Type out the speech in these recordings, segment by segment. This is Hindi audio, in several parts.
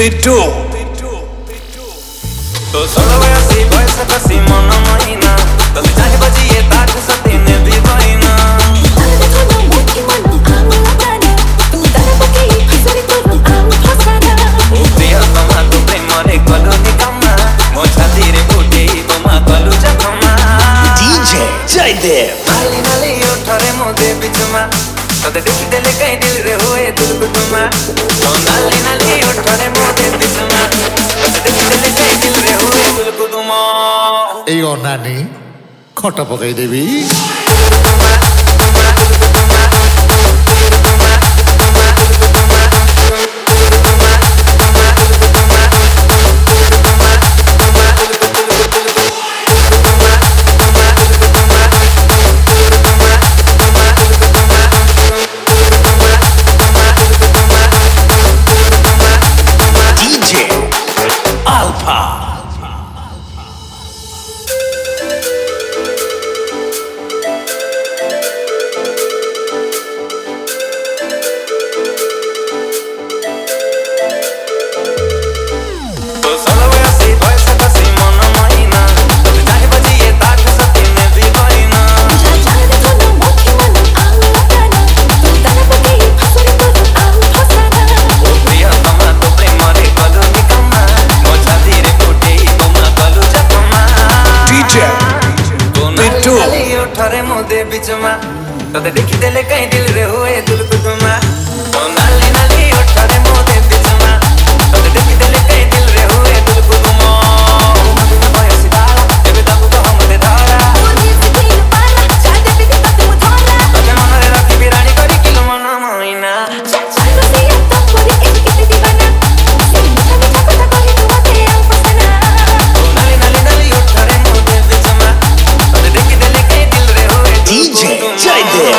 Pitu. तो सोलो वयसी बयस कसी मन महिना तले चाहे बजिए ताकु सतीने भी बहिना तारे थोनो मोकी मनु आमु लगाना तू तारे पके फसरी तोरु आमु फसाना दिया तमा तू प्रेम रे कलु निकम्मा मो छाती रे फुटे बोमा कलु जखमा DJ Jaydev. नाली नाली ओठरे मोदे बिचमा तते देखि देले कहीं दिल रे होए दिल कुटुमा तो नाली नाली ओठरे मोदे बिचमा तते देखि देले कहीं दिल रे होए दिल कुटुमा এই অনানি খটা পকাই দেবি DJ Alpha. तो सोलो वयसी बयस कसी मन महिना तले चाहे बजिए ताकु सतीने भी बहिना तारे थोनो मोकी मनु आमु लगाना तू तारे पके फसरी तोरु आमु फसाना दिया तमा तू प्रेम रे कलु निकम्मा मो छाती रे फुटे बोमा कलु जखमा DJ तो नाली Pitu. नाली ओठरे मोदे बिचमा तते देखि देले कहीं दिल रे होए दिल कुटुमा तो नाली नाली ओठरे मोदे बिचमा तते देखि देले कहीं दिल रे होए दिल कुटुमा मदिना बयसी बाला एबे ताकु तो हमते धारा मोनी सिकिन पाला चाटे बिदी तते मु धोला तते मन रे राखी बिरानी करी किलो मन महिना चालो सिया तो परी एक किते दीवाना सिंह में छपटा कहि तू आते फसाना तो नाली नाली नाली ओठरे मोदे बिचमा तते देखि देले कहीं दिल रे होए दिल DJ कुटुमा Jaydev.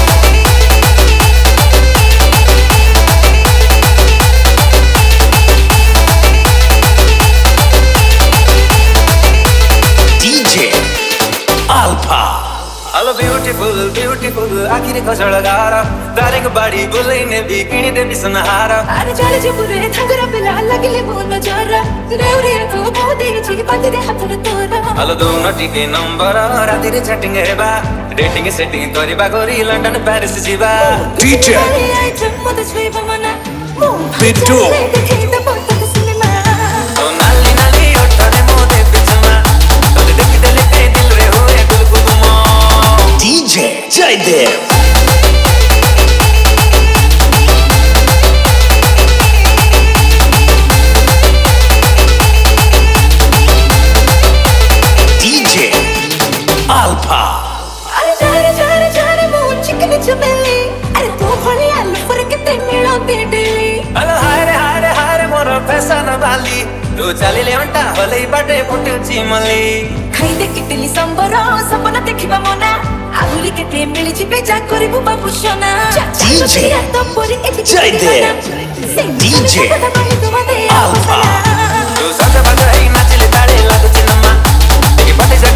DJ Alpha. Hello beautiful beautiful आखिरी कजळ गारा दारेक बाडी बोलैने भी किणी देबी सुनहारा अरे जाले जे पुरे थंगरा पिला लगले बोल जरा रेवरे तो मोदी जी पति दे हाथ तोरा हेलो दोनों टिके नंबर राति रे चैटिंग हेबा डेटिंग सेटिंग करबा गरी लंडन पेरिस जीवा DJ आई जम्मत छुई बमना Pitu. देखे तो बहुत सिनेमा तो नाली नाली ओठरे मोदे बिचमा तते देखि देले कहीं दिल रे होए दिल कुटुमा DJ Jaydev. DJ Alpha. अरे जारे मुंह चिकन चमेली अरे तू भली आलू पर किते मिलो डेली हेलो हाय रे मोर फैशन वाली तू चली ले अंटा होले बाटे फुटुची मली खाई दे किटली संबर सपना देखिबा मना आहुरी केते मिली जिबे जा करिबु बाबू सोना DJ Jaydev. DJ Alpha. तू सच बजाई नाचले ताड़े लागु चिनमा देखि पटे